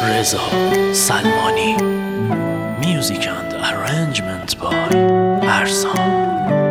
Reza Salmani. Music and arrangement by Arsan.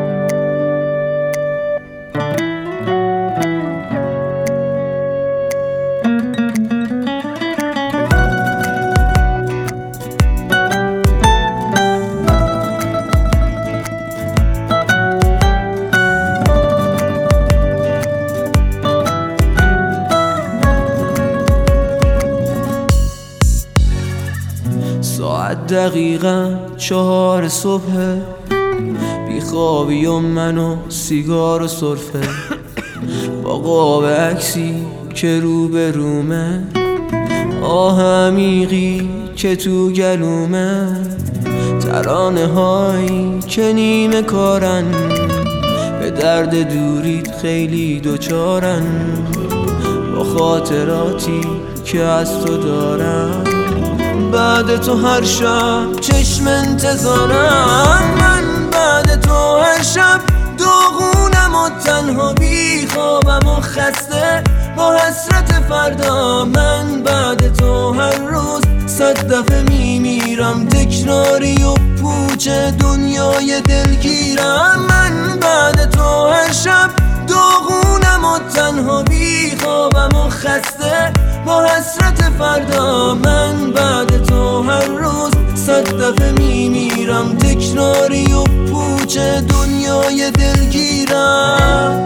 ساعت دقیقا 4 صبح، بیخوابی و من و سیگار و سرفه، با قاب عکسی که رو به رومه، آه عمیقی که تو گلومه، ترانه هایی که نیمه کارن، به درد دوریت خیلی دوچارن، با خاطراتی که از تو دارم. بعد تو هر شب چشم انتظارم، من بعد تو هر شب داغونم و تنها بیخوابم و خسته با حسرت فردا. من بعد تو هر روز 100 دفعه میمیرم، تکراری و پوچ دنیای دلگیرم. من بعد تو هر شب داغونم و تنها بیخوابم و خسته با حسرت فردا. من بعد تو هر روز 100 دفعه میمیرم، تکراری و پوچ دنیای دلگیرم.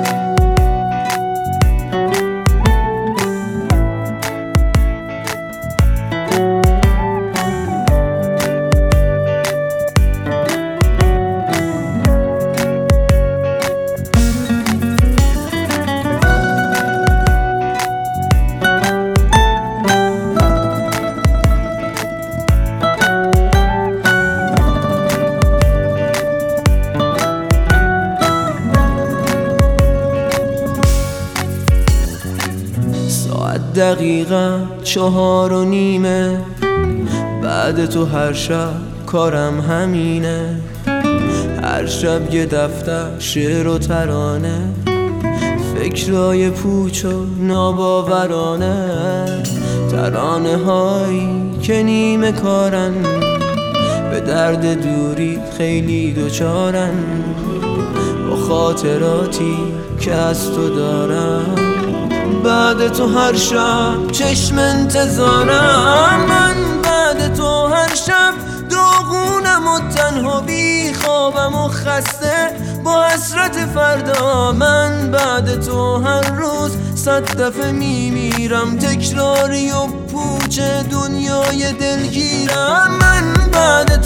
دقیقا 4:30، بعد تو هر شب کارم همینه، هر شب یه دفتر شعر و ترانه، فکرای پوچ و ناباورانه، ترانه هایی که نیمه کارن، به درد دوری خیلی دوچارن، با خاطراتی که از تو دارم. بعد تو هر شب چشم انتظارم، من بعد تو هر شب داغونم و تنها بیخوابم و خسته با حسرت فردا. من بعد تو هر روز 100 دفعه میمیرم، تکراری و پوچ دنیای دلگیرم. من بعد